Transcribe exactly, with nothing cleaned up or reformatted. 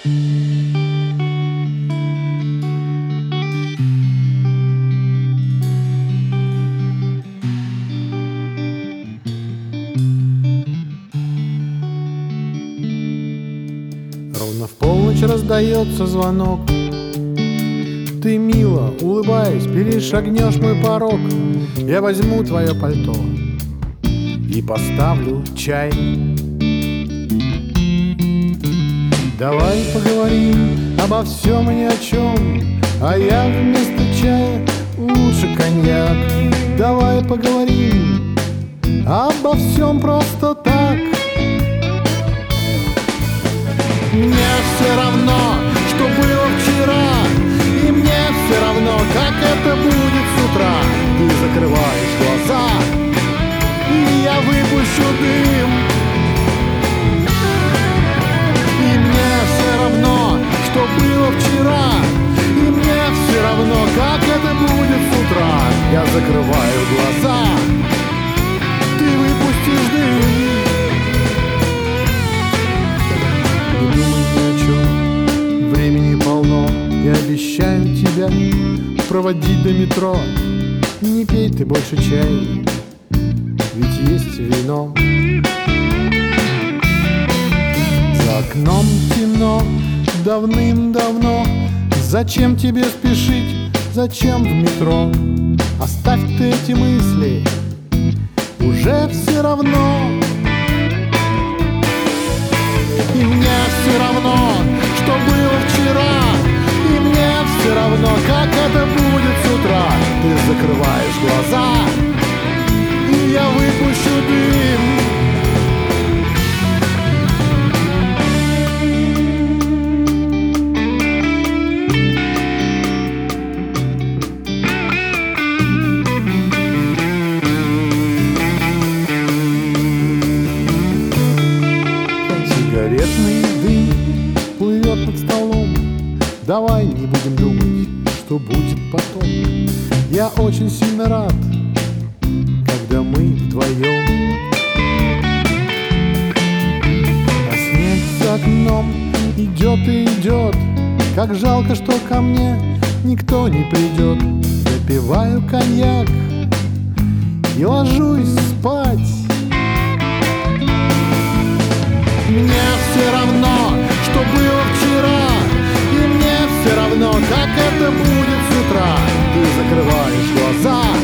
Ровно в полночь раздается звонок. Ты мило, улыбаясь, перешагнешь мой порог. Я возьму твое пальто и поставлю чай. Давай поговорим обо всем и ни о чем, а я вместо чая лучше коньяк. Давай поговорим обо всем просто так. Мне все равно, что было вчера, и мне все равно, как это будет с утра. Ты закрываешь глаза, и я выпущу дым. И мне все равно, что было вчера, и мне все равно, как это будет с утра. Я закрываю глаза, ты выпустишь дым. Времени полно, я обещаю тебя проводить до метро. Не пей ты больше чай, ведь есть вино. За окном темно, давным-давно. Зачем тебе спешить, зачем в метро? Оставь ты эти мысли, уже все равно. И мне все равно, что было вчера, и мне все равно, как это будет с утра. Ты закрываешь глаза, и я выпущу дым. Сигаретный дым плывет над столом. Давай не будем думать, что будет потом. Я очень сильно рад, когда мы вдвоем. А снег за окном идет и идет. Как жалко, что ко мне никто не придет. Допиваю коньяк и ложусь спать. Мне все равно, что было вчера, и мне все равно, как это будет с утра. Ты закрываешь глаза,